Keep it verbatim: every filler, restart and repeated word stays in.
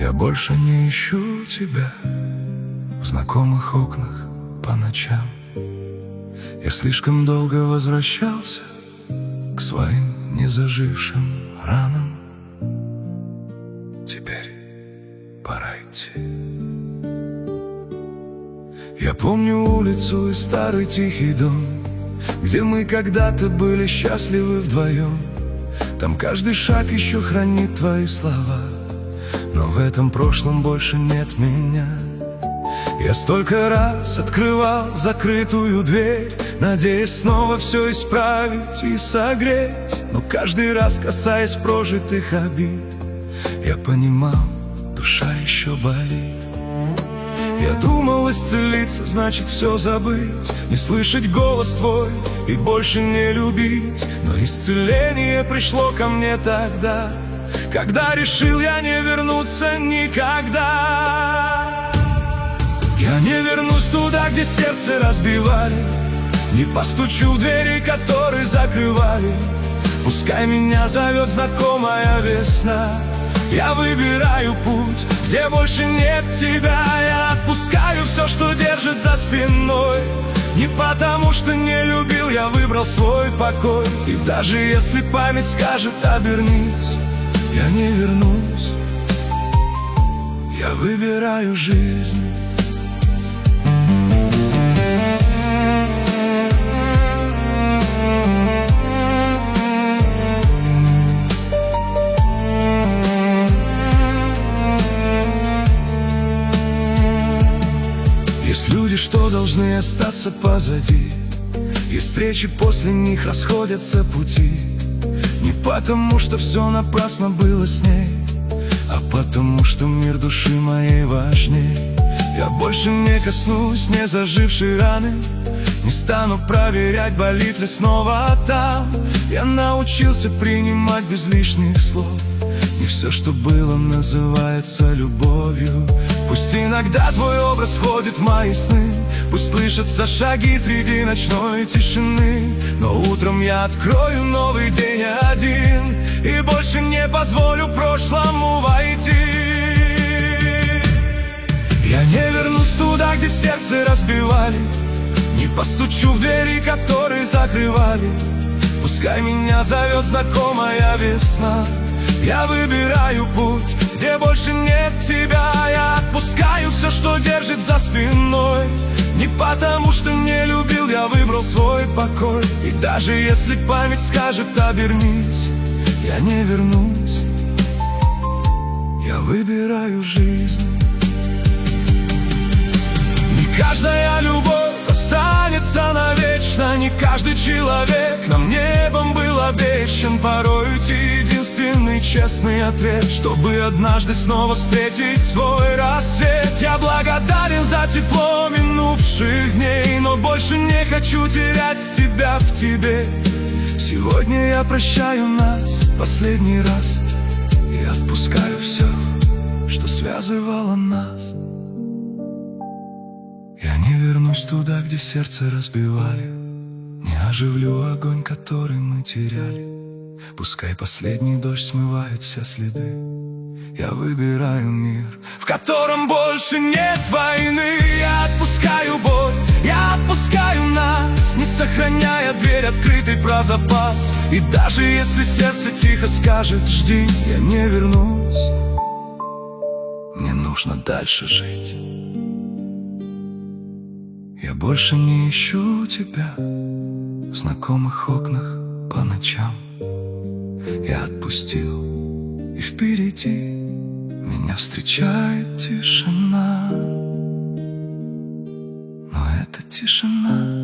Я больше не ищу тебя в знакомых окнах по ночам. Я слишком долго возвращался к своим незажившим ранам. Теперь пора идти. Я помню улицу и старый тихий дом, где мы когда-то были счастливы вдвоем. Там каждый шаг еще хранит твои слова, но в этом прошлом больше нет меня. Я столько раз открывал закрытую дверь, надеясь снова все исправить и согреть. Но каждый раз, касаясь прожитых обид, я понимал, душа еще болит. Я думал, исцелиться значит все забыть, не слышать голос твой и больше не любить. Но исцеление пришло ко мне тогда, когда решил я не вернуться никогда. Я не вернусь туда, где сердце разбивали, не постучу в двери, которые закрывали. Пускай меня зовет знакомая весна, я выбираю путь, где больше нет тебя. Я отпускаю все, что держит за спиной. Не потому, что не любил, я выбрал свой покой. И даже если память скажет обернись, я не вернусь. Я выбираю жизнь. Есть люди, что должны остаться позади, и встречи после них расходятся пути. Не потому, что все напрасно было с ней, а потому, что мир души моей важней. Я больше не коснусь незажившей раны, не стану проверять, болит ли снова там. Я научился принимать без лишних слов. Не все, что было, называется любовью. Пусть иногда твой образ входит в мои сны, пусть слышатся шаги среди ночной тишины, но утром я открою новый день один и больше не позволю прошлому войти. Я не вернусь туда, где сердце разбивали, не постучу в двери, которые закрывали. Пускай меня зовет знакомая весна, я выбираю путь, где больше нет тебя. Я отпускаю все, что держит за спиной. Не потому, что не любил, я выбрал свой покой. И даже если память скажет обернись, я не вернусь. Я выбираю жизнь. Не каждая любовь останется навечно, не каждый человек нам небом был обещан. Порой уйти единственный честный ответ, чтобы однажды снова встретить свой рассвет. Я благодарен за тепло минувших дней, но больше не хочу терять себя в тебе. Сегодня я прощаю нас последний раз и отпускаю все, что связывало нас. Я не вернусь туда, где сердце разбивали, не оживлю огонь, который мы теряли. Пускай последний дождь смывает все следы. Я выбираю мир, в котором больше нет войны. Я отпускаю боль, я отпускаю нас, не сохраняя дверь открытой про запас. И даже если сердце тихо скажет жди, я не вернусь. Мне нужно дальше жить. Я больше не ищу тебя в знакомых окнах по ночам. Я отпустил, и впереди меня встречает тишина. Но эта тишина